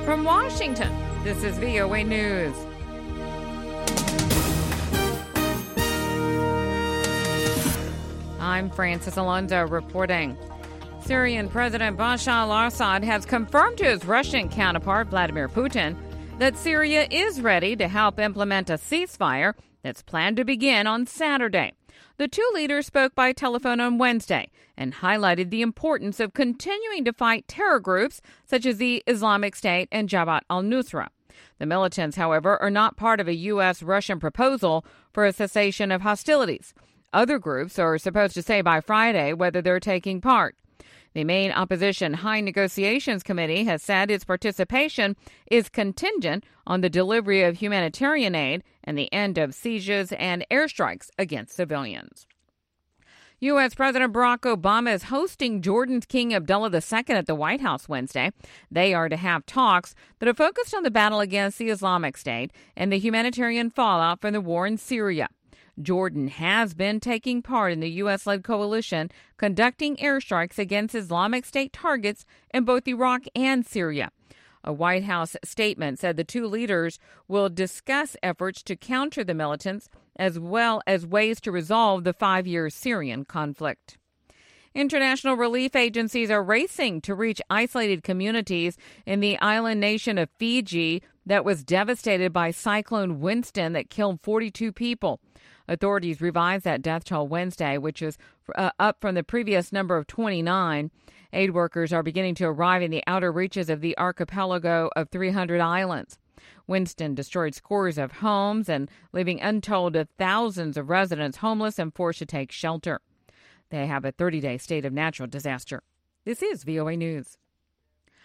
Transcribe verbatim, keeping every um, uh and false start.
From Washington, this is V O A News. I'm Francis Alonso reporting. Syrian President Bashar al-Assad has confirmed to his Russian counterpart, Vladimir Putin, that Syria is ready to help implement a ceasefire that's planned to begin on Saturday. The two leaders spoke by telephone on Wednesday and highlighted the importance of continuing to fight terror groups such as the Islamic State and Jabhat al-Nusra. The militants, however, are not part of a U S Russian proposal for a cessation of hostilities. Other groups are supposed to say by Friday whether they're taking part. The main opposition High Negotiations Committee has said its participation is contingent on the delivery of humanitarian aid and the end of sieges and airstrikes against civilians. U S. President Barack Obama is hosting Jordan's King Abdullah the Second at the White House Wednesday. They are to have talks that are focused on the battle against the Islamic State and the humanitarian fallout from the war in Syria. Jordan has been taking part in the U S-led coalition conducting airstrikes against Islamic State targets in both Iraq and Syria. A White House statement said the two leaders will discuss efforts to counter the militants as well as ways to resolve the five-year Syrian conflict. International relief agencies are racing to reach isolated communities in the island nation of Fiji that was devastated by Cyclone Winston that killed forty-two people. Authorities revised that death toll Wednesday, which is uh, up from the previous number of twenty-nine. Aid workers are beginning to arrive in the outer reaches of the archipelago of three hundred islands. Winston destroyed scores of homes and leaving untold of thousands of residents homeless and forced to take shelter. They have a thirty-day state of natural disaster. This is V O A News.